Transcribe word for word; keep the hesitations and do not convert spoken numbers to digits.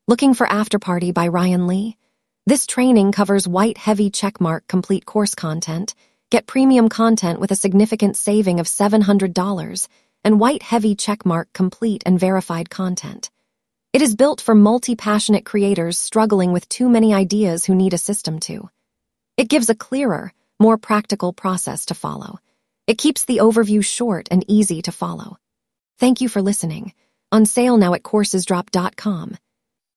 Looking for Afterparty by Ryan Lee? This training covers white heavy checkmark complete course content, get premium content with a significant saving of seven hundred dollars, and white heavy checkmark complete and verified content. It is built for multi-passionate creators struggling with too many ideas who need a system to. It gives a clearer, more practical process to follow. It keeps the overview short and easy to follow. Thank you for listening. On sale now at coursesdrop dot com.